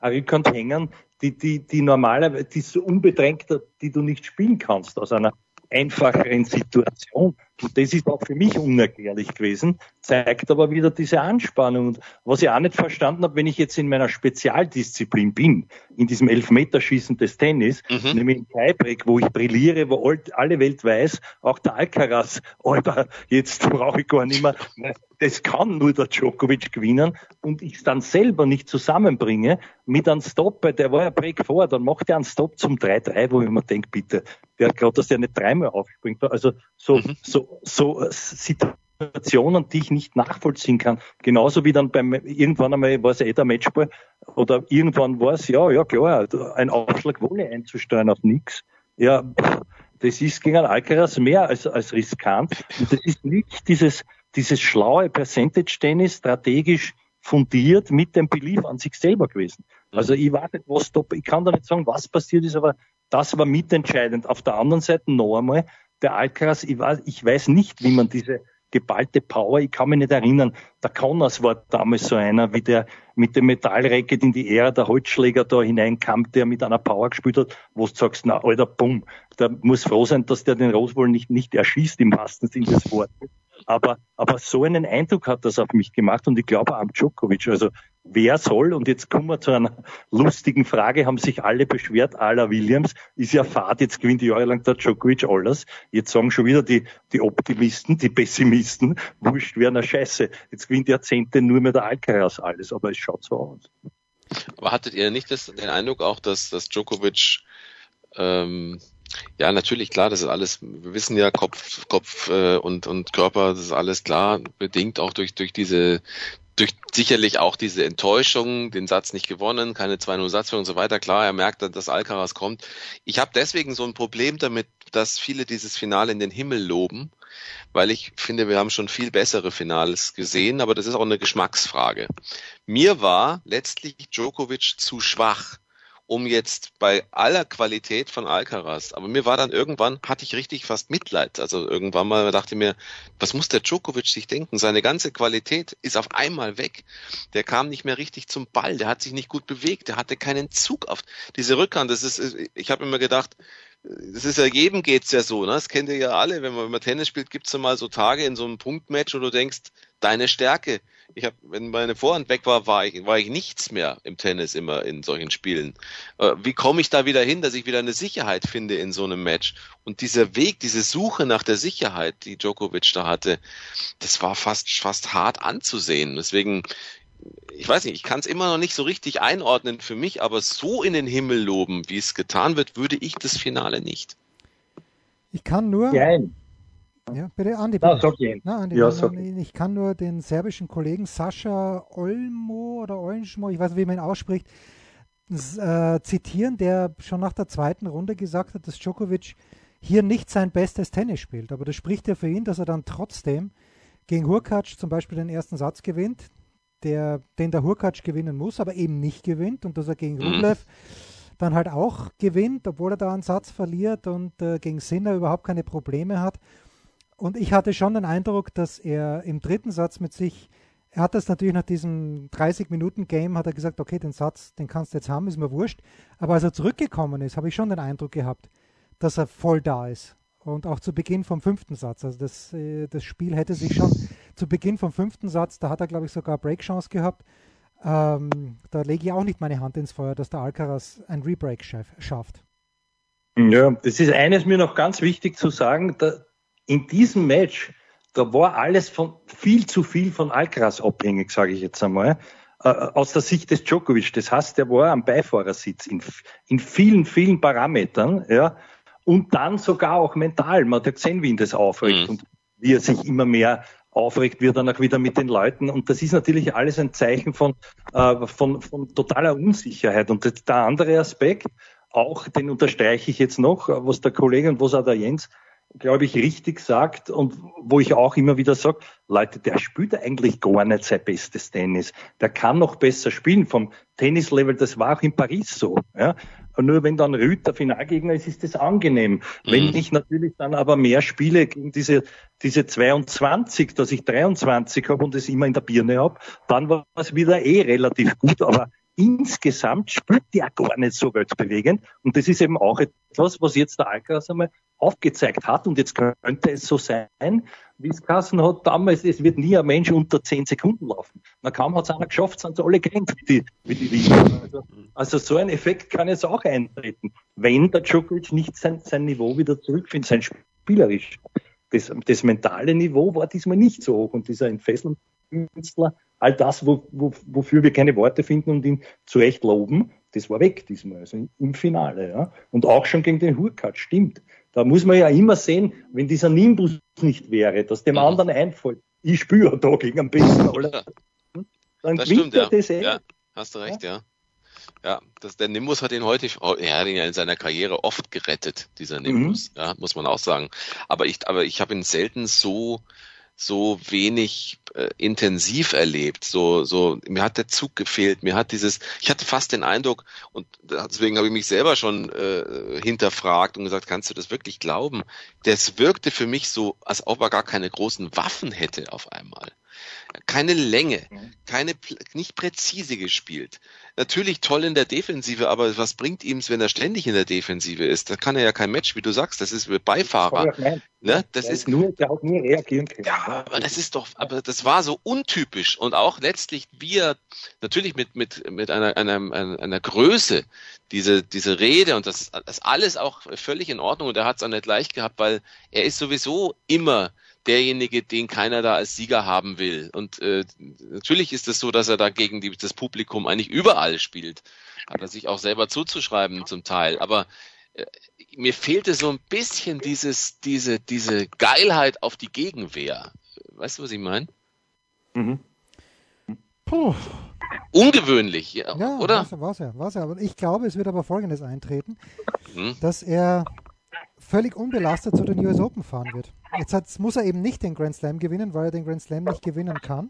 eine Rückhand hängen, die normalerweise, die so unbedrängt, die du nicht spielen kannst aus einer einfacheren Situation. Und das ist auch für mich unerklärlich gewesen, zeigt aber wieder diese Anspannung. Und was ich auch nicht verstanden habe, wenn ich jetzt in meiner Spezialdisziplin bin, in diesem Elfmeterschießen des Tennis, nämlich im Tiebreak, wo ich brilliere, wo alle Welt weiß, auch der Alcaraz, Alter, jetzt brauche ich gar nicht mehr, das kann nur der Djokovic gewinnen und ich es dann selber nicht zusammenbringe mit einem Stop, der war ja Break vor, dann macht er einen Stop zum 3-3, wo ich mir denke, bitte, der glaubt, dass der nicht dreimal aufspringt. Also so Situationen, die ich nicht nachvollziehen kann. Genauso wie dann irgendwann einmal war es der Matchball oder irgendwann war es, ja klar, ein Aufschlag Volley einzusteuern auf nichts. Ja, das ist gegen einen Alcaraz mehr als riskant. Und das ist nicht dieses schlaue Percentage-Tennis strategisch fundiert mit dem Belief an sich selber gewesen. Also ich weiß nicht, ich kann da nicht sagen, was passiert ist, aber das war mitentscheidend. Auf der anderen Seite noch einmal, der Alcaraz, ich weiß nicht, wie man diese geballte Power, ich kann mich nicht erinnern, der Connors war damals so einer, wie der mit dem Metallracket in die Ära der Holzschläger da hineinkam, der mit einer Power gespielt hat, wo du sagst, na, Alter, bumm, der muss froh sein, dass der den Roswell nicht erschießt, im wahrsten Sinne des Wortes. Aber so einen Eindruck hat das auf mich gemacht und ich glaube auch am Djokovic. Also wer soll, und jetzt kommen wir zu einer lustigen Frage, haben sich alle beschwert, à la Williams, ist ja Fahrt, jetzt gewinnt jahrelang der Djokovic alles. Jetzt sagen schon wieder die Optimisten, die Pessimisten, wurscht, wer na Scheiße. Jetzt gewinnt Jahrzehnte nur mehr der Alcaraz alles, aber es schaut so aus. Aber hattet ihr nicht den Eindruck auch, dass Djokovic ja, natürlich, klar, das ist alles, wir wissen ja, Kopf und Körper, das ist alles klar, bedingt auch durch sicherlich auch diese Enttäuschung, den Satz nicht gewonnen, keine 2-0 Satzführung und so weiter. Klar, er merkt, dass Alcaraz kommt. Ich habe deswegen so ein Problem damit, dass viele dieses Finale in den Himmel loben, weil ich finde, wir haben schon viel bessere Finals gesehen, aber das ist auch eine Geschmacksfrage. Mir war letztlich Djokovic zu schwach, um jetzt bei aller Qualität von Alcaraz, aber mir war dann irgendwann, hatte ich richtig fast Mitleid, also irgendwann mal dachte ich mir, was muss der Djokovic sich denken? Seine ganze Qualität ist auf einmal weg. Der kam nicht mehr richtig zum Ball, der hat sich nicht gut bewegt, der hatte keinen Zug auf diese Rückhand. Ich habe immer gedacht, das ist ja, jedem geht's ja so, ne? Das kennt ihr ja alle, wenn man Tennis spielt, gibt's ja mal so Tage in so einem Punktmatch, wo du denkst, deine Stärke. Wenn meine Vorhand weg war ich nichts mehr im Tennis immer in solchen Spielen. Wie komme ich da wieder hin, dass ich wieder eine Sicherheit finde in so einem Match? Und dieser Weg, diese Suche nach der Sicherheit, die Djokovic da hatte, das war fast hart anzusehen. Deswegen, ich weiß nicht, ich kann es immer noch nicht so richtig einordnen für mich, aber so in den Himmel loben, wie es getan wird, würde ich das Finale nicht. Ich kann nur... Ja, bitte, Andi. Andi, ich kann nur den serbischen Kollegen Sascha Olmo, ich weiß nicht, wie man ihn ausspricht, zitieren, der schon nach der zweiten Runde gesagt hat, dass Djokovic hier nicht sein bestes Tennis spielt. Aber das spricht ja für ihn, dass er dann trotzdem gegen Hurkacz zum Beispiel den ersten Satz gewinnt, den der Hurkacz gewinnen muss, aber eben nicht gewinnt, und dass er gegen Rublev dann halt auch gewinnt, obwohl er da einen Satz verliert, und gegen Sinner überhaupt keine Probleme hat. Und ich hatte schon den Eindruck, dass er im dritten Satz er hat das natürlich nach diesem 30-Minuten-Game, hat er gesagt, okay, den Satz, den kannst du jetzt haben, ist mir wurscht. Aber als er zurückgekommen ist, habe ich schon den Eindruck gehabt, dass er voll da ist. Und auch zu Beginn vom fünften Satz. Also das Spiel hätte sich schon zu Beginn vom fünften Satz, da hat er, glaube ich, sogar Breakchance gehabt. Da lege ich auch nicht meine Hand ins Feuer, dass der Alcaraz ein Rebreak schafft. Ja, das ist eines mir noch ganz wichtig zu sagen, in diesem Match, da war alles viel zu viel von Alcaraz abhängig, sage ich jetzt einmal, aus der Sicht des Djokovic. Das heißt, der war am Beifahrersitz in vielen, vielen Parametern, ja, und dann sogar auch mental. Man hat ja gesehen, wie ihn das aufregt und wie er sich immer mehr aufregt, wird dann auch wieder mit den Leuten. Und das ist natürlich alles ein Zeichen von totaler Unsicherheit. Und der andere Aspekt, auch den unterstreiche ich jetzt noch, was der Kollege und was auch der Jens, glaube ich, richtig sagt, und wo ich auch immer wieder sage, Leute, der spielt eigentlich gar nicht sein bestes Tennis. Der kann noch besser spielen vom Tennislevel, das war auch in Paris so. Ja. Und nur wenn dann Rüd der Finalgegner ist das angenehm. Wenn ich natürlich dann aber mehr spiele gegen diese 22, dass ich 23 habe und das immer in der Birne habe, dann war es wieder relativ gut, aber insgesamt spielt der gar nicht so weltbewegend. Und das ist eben auch etwas, was jetzt der Alcaraz einmal aufgezeigt hat. Und jetzt könnte es so sein, wie es geheißen hat damals, es wird nie ein Mensch unter 10 Sekunden laufen. Na kaum hat es einer geschafft, sind sie alle gerannt wie die Wiener. Also so ein Effekt kann jetzt auch eintreten, wenn der Djokovic nicht sein Niveau wieder zurückfindet, sein spielerisch. Das mentale Niveau war diesmal nicht so hoch. Und dieser Entfesselungskünstler, all das, wofür wir keine Worte finden und ihn zu Recht loben, das war weg diesmal, also im Finale. Ja. Und auch schon gegen den Hurkacz, stimmt. Da muss man ja immer sehen, wenn dieser Nimbus nicht wäre, dass dem anderen einfällt, ich spüre da gegen am besten alle. Dann das stimmt, ja. Das ja. Hast du recht, ja. Ja, der Nimbus hat ihn heute, er hat ihn ja in seiner Karriere oft gerettet, dieser Nimbus, ja, muss man auch sagen. Aber ich habe ihn selten so wenig intensiv erlebt. So mir hat der Zug gefehlt. Ich hatte fast den Eindruck, und deswegen habe ich mich selber schon hinterfragt und gesagt, kannst du das wirklich glauben? Das wirkte für mich so, als ob er gar keine großen Waffen hätte auf einmal. Keine Länge, nicht präzise gespielt. Natürlich toll in der Defensive, aber was bringt ihm es, wenn er ständig in der Defensive ist? Da kann er ja kein Match, wie du sagst, das ist Beifahrer. Ne? Der hat nur reagieren können. Ja, aber das war so untypisch und auch letztlich, wie er natürlich mit einer Größe, diese Rede und das alles auch völlig in Ordnung, und er hat es auch nicht leicht gehabt, weil er ist sowieso immer derjenige, den keiner da als Sieger haben will. Und natürlich ist es so, dass er da gegen das Publikum eigentlich überall spielt. Hat er sich auch selber zuzuschreiben zum Teil. Aber mir fehlte so ein bisschen diese Geilheit auf die Gegenwehr. Weißt du, was ich meine? Mhm. Puh. Ungewöhnlich, ja, oder? War's ja. Aber ich glaube, es wird aber Folgendes eintreten, dass er völlig unbelastet zu den US Open fahren wird. Jetzt muss er eben nicht den Grand Slam gewinnen, weil er den Grand Slam nicht gewinnen kann.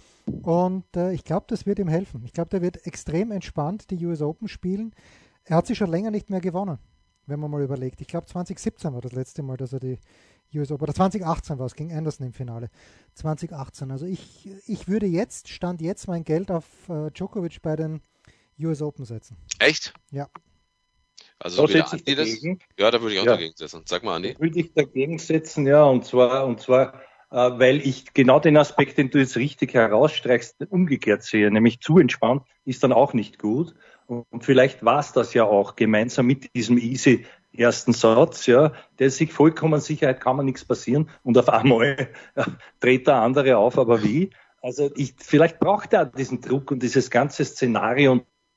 Und ich glaube, das wird ihm helfen. Ich glaube, der wird extrem entspannt die US Open spielen. Er hat sie schon länger nicht mehr gewonnen, wenn man mal überlegt. Ich glaube, 2017 war das letzte Mal, dass er die US Open, oder 2018 war es, gegen Anderson im Finale. 2018. Also ich würde Stand jetzt mein Geld auf Djokovic bei den US Open setzen. Echt? Ja. Also da setze ich dagegen. Ja, da würde ich auch dagegen setzen. Sag mal, Andi. Da würde ich dagegen setzen, ja, und zwar, weil ich genau den Aspekt, den du jetzt richtig herausstreichst, umgekehrt sehe, nämlich zu entspannt ist dann auch nicht gut. Und vielleicht war es das ja auch gemeinsam mit diesem easy ersten Satz, ja, der sich vollkommen Sicherheit, kann man nichts passieren, und auf einmal dreht der andere auf, aber wie? Also vielleicht braucht er diesen Druck und dieses ganze Szenario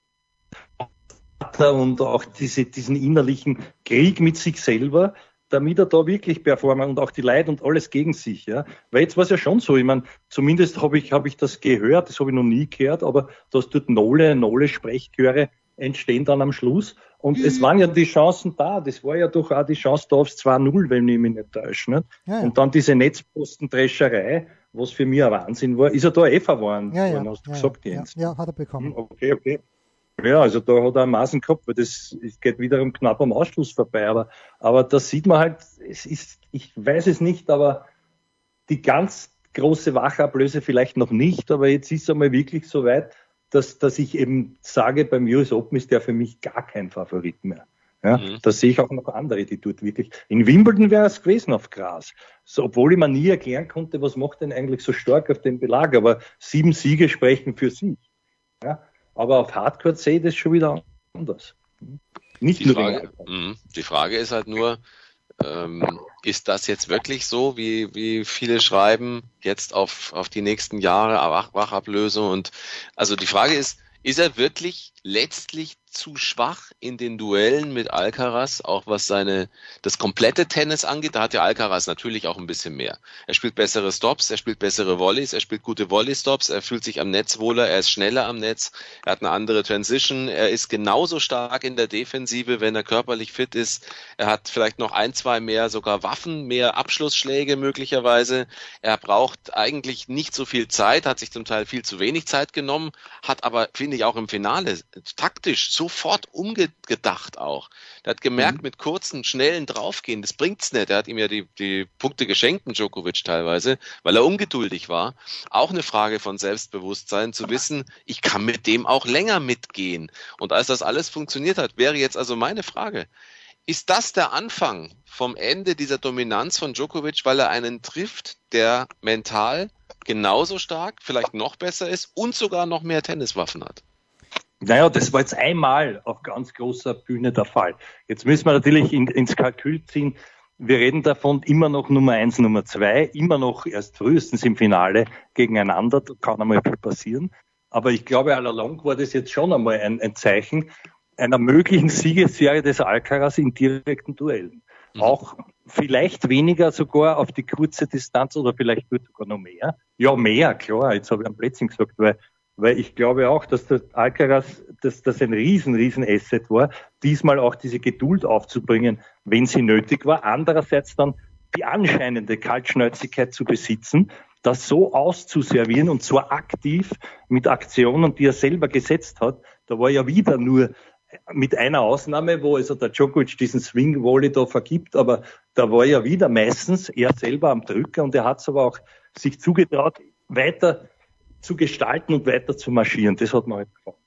und auch diesen innerlichen Krieg mit sich selber, damit er da wirklich performen, und auch die Leute und alles gegen sich. Ja. Weil jetzt war es ja schon so, ich meine, zumindest habe ich das gehört, das habe ich noch nie gehört, aber dass dort Nolle-Sprechchöre entstehen dann am Schluss. Und es waren ja die Chancen da, das war ja doch auch die Chance da aufs 2-0, wenn ich mich nicht täusche. Nicht? Ja. Und dann diese Netzpostendrescherei, was für mich ein Wahnsinn war, ist er da verwarnt, hast du gesagt, Jens. Ja, hat er bekommen. Okay. Ja, also da hat er einen Maßen gehabt, weil das geht wiederum knapp am Ausschluss vorbei. Aber da sieht man halt, ich weiß es nicht, aber die ganz große Wachablöse vielleicht noch nicht, aber jetzt ist es einmal wirklich so weit, dass ich eben sage, beim US Open ist der für mich gar kein Favorit mehr. Ja, da sehe ich auch noch andere, die dort wirklich. In Wimbledon wäre es gewesen auf Gras. So, obwohl ich mir nie erklären konnte, was macht denn eigentlich so stark auf dem Belag, aber 7 Siege sprechen für sich. Ja. Aber auf Hardcore sehe ich das schon wieder anders. Nicht die Frage ist halt nur, ist das jetzt wirklich so, wie viele schreiben, jetzt auf die nächsten Jahre, Wachablösung? Und also die Frage ist er wirklich letztlich zu schwach in den Duellen mit Alcaraz, auch was das komplette Tennis angeht? Da hat ja Alcaraz natürlich auch ein bisschen mehr. Er spielt bessere Stops, er spielt bessere Volleys, er spielt gute Volley-Stops, er fühlt sich am Netz wohler, er ist schneller am Netz, er hat eine andere Transition, er ist genauso stark in der Defensive, wenn er körperlich fit ist. Er hat vielleicht noch 1, 2 mehr sogar Waffen, mehr Abschlussschläge möglicherweise. Er braucht eigentlich nicht so viel Zeit, hat sich zum Teil viel zu wenig Zeit genommen, hat aber, finde ich, auch im Finale taktisch so sofort umgedacht auch. Der hat gemerkt, mit kurzen, schnellen Draufgehen, das bringt's nicht. Er hat ihm ja die Punkte geschenkt, Djokovic teilweise, weil er ungeduldig war. Auch eine Frage von Selbstbewusstsein, zu wissen, ich kann mit dem auch länger mitgehen. Und als das alles funktioniert hat, wäre jetzt also meine Frage, ist das der Anfang vom Ende dieser Dominanz von Djokovic, weil er einen trifft, der mental genauso stark, vielleicht noch besser ist und sogar noch mehr Tenniswaffen hat? Naja, das war jetzt einmal auf ganz großer Bühne der Fall. Jetzt müssen wir natürlich ins Kalkül ziehen. Wir reden davon immer noch Nummer 1, Nummer 2, immer noch erst frühestens im Finale gegeneinander. Da kann einmal viel passieren. Aber ich glaube, allalong war das jetzt schon einmal ein Zeichen einer möglichen Siegesserie des Alcaraz in direkten Duellen. Auch vielleicht weniger sogar auf die kurze Distanz oder vielleicht wird sogar noch mehr. Ja, mehr, klar. Jetzt habe ich am Plätzchen gesagt, weil ich glaube auch, dass der Alcaraz, dass das ein riesen Asset war, diesmal auch diese Geduld aufzubringen, wenn sie nötig war. Andererseits dann die anscheinende Kaltschnäuzigkeit zu besitzen, das so auszuservieren und zwar aktiv mit Aktionen, die er selber gesetzt hat. Da war ja wieder nur mit einer Ausnahme, wo also der Djokovic diesen Swing-Volley da vergibt, aber da war ja wieder meistens er selber am Drücker und er hat es aber auch sich zugetraut, weiter zu gestalten und weiter zu marschieren. Das hat mir halt gefallen.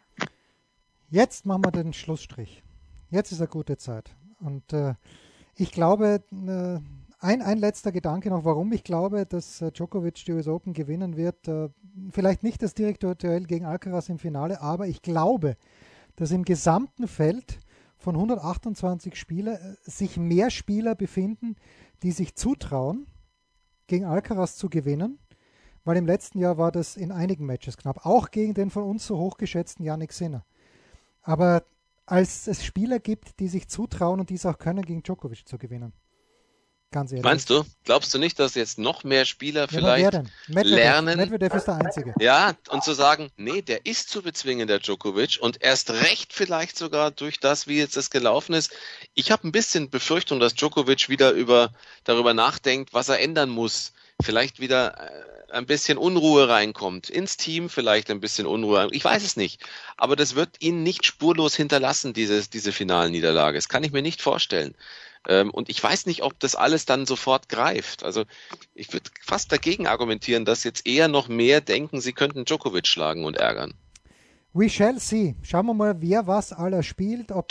Jetzt machen wir den Schlussstrich. Jetzt ist eine gute Zeit. Und ich glaube, ein letzter Gedanke noch, warum ich glaube, dass Djokovic die US Open gewinnen wird. Vielleicht nicht das direkte Duell gegen Alcaraz im Finale, aber ich glaube, dass im gesamten Feld von 128 Spielern sich mehr Spieler befinden, die sich zutrauen, gegen Alcaraz zu gewinnen, weil im letzten Jahr war das in einigen Matches knapp, auch gegen den von uns so hochgeschätzten Jannik Sinner. Aber als es Spieler gibt, die sich zutrauen und die es auch können, gegen Djokovic zu gewinnen. Ganz ehrlich. Meinst du? Glaubst du nicht, dass jetzt noch mehr Spieler vielleicht lernen? Medvedev ist der Einzige. Ja, und zu sagen, nee, der ist zu bezwingen, der Djokovic, und erst recht vielleicht sogar durch das, wie jetzt das gelaufen ist. Ich habe ein bisschen Befürchtung, dass Djokovic wieder darüber nachdenkt, was er ändern muss. Vielleicht wieder ein bisschen Unruhe reinkommt. Ins Team vielleicht ein bisschen Unruhe. Ich weiß es nicht. Aber das wird ihn nicht spurlos hinterlassen, diese Finalniederlage. Das kann ich mir nicht vorstellen. Und ich weiß nicht, ob das alles dann sofort greift. Also ich würde fast dagegen argumentieren, dass jetzt eher noch mehr denken, sie könnten Djokovic schlagen und ärgern. We shall see. Schauen wir mal, wer was aller spielt. Ob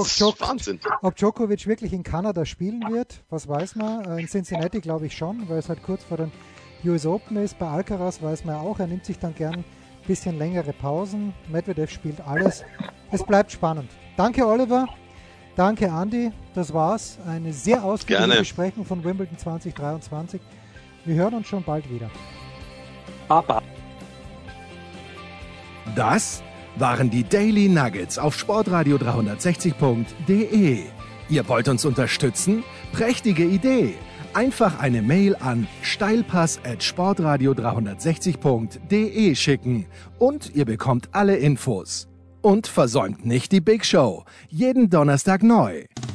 Djokovic wirklich in Kanada spielen wird, was weiß man. In Cincinnati glaube ich schon, weil es halt kurz vor den US Open ist. Bei Alcaraz weiß man auch, er nimmt sich dann gern ein bisschen längere Pausen. Medvedev spielt alles. Es bleibt spannend. Danke, Oliver. Danke, Andi. Das war's. Eine sehr ausgiebige Besprechung von Wimbledon 2023. Wir hören uns schon bald wieder. Papa. Das waren die Daily Nuggets auf sportradio360.de. Ihr wollt uns unterstützen? Prächtige Idee! Einfach eine Mail an steilpass@sportradio360.de schicken und ihr bekommt alle Infos. Und versäumt nicht die Big Show. Jeden Donnerstag neu.